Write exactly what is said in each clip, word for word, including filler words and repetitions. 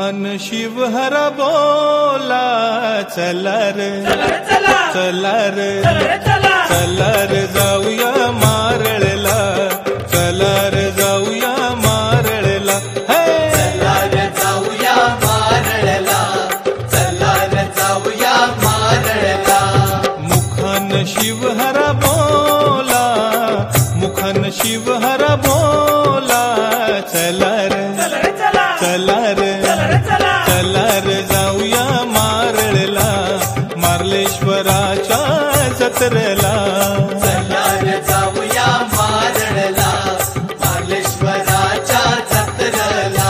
मुखान शिवहर बोला, चला रे चला रे चला रे जाऊया मारळला, चला रे जाऊया मारळला, चला रे जाऊया मारळला, चला रे जाऊया मारळला. मुखान शिवहर बोला, मुखान शिवहर बोला, चला रे चला रे चला रे जाऊया मारळला, मार्लेश्वराच्या जत्रेला. चला रे जाऊया मारळला, मार्लेश्वराच्या जत्रेला.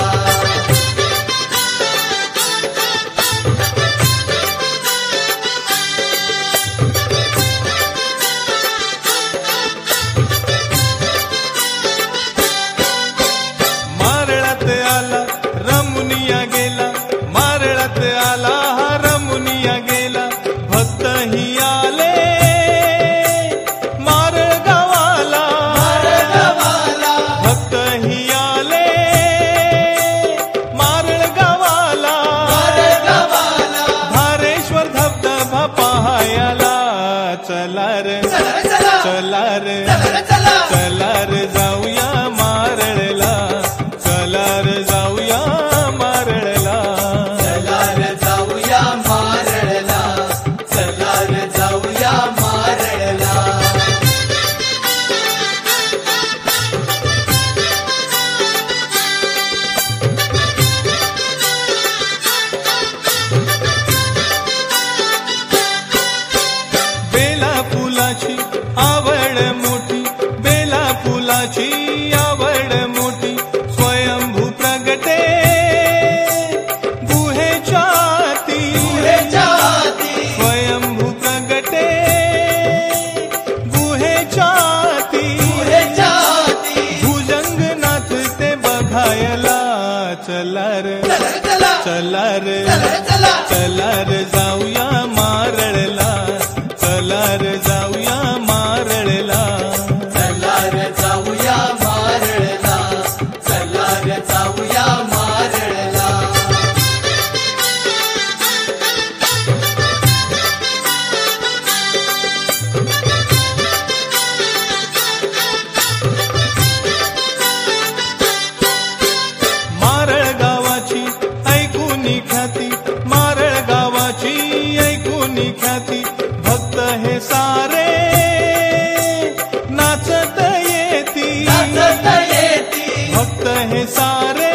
मारळात आला रमुनिया गेला, मारळात आला हा रमुनिया गेला, भक्त ही आले मारळ गावाला, भक्त ही आले मारळ गावाला, धारेश्वर धबधबा पाहायला, चला रे चला रे चला रे जाऊया मारळला, चला रे जाऊया मारळला. चला रे जाऊया मारळला, चला रे जाऊया मारळला. बेला फुलाची आवड मोठी, बेला फुलाची आवड मोठी, स्वयंभू प्रगटे गुहेच्या ती, स्वयंभू प्रगटे गुहेच्या ती, भुजंगनाथ ते बघायला, चला रे चला रे चला रे जाऊया मारळला, चला रे जाऊया मारळला. चला रे जाऊया मारळला, चला रे जाऊया मारळला. मारळ गावाची ऐकूनी ख्याती, मारळ गावाची ऐकूनी ख्याती, भक्त हे सारे नाचत येती, नाचत येती, भक्त हे सारे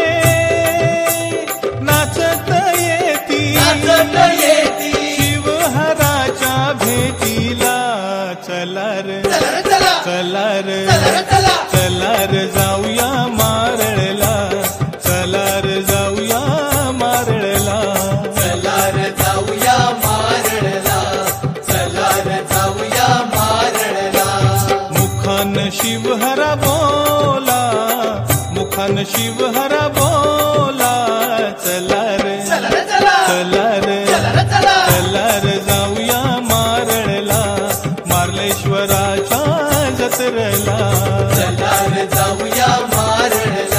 नाचत येती, नाचत येती. शिवहराच्या भेटीला, चला रे चला चला रे चला चला रे जाऊया मारळला, चला रे जाऊया मारळला. चला रे जाऊया मारळला, चला रे जाऊया मारळला. मुखान शिवहर बोला, मुखान शिवहर बोला, चला रे चला रे चला चला रे चला चला चला रे जाऊया मारळला, मार्लेश्वराच्या जत्रेला. चला रे जाऊया मारळला.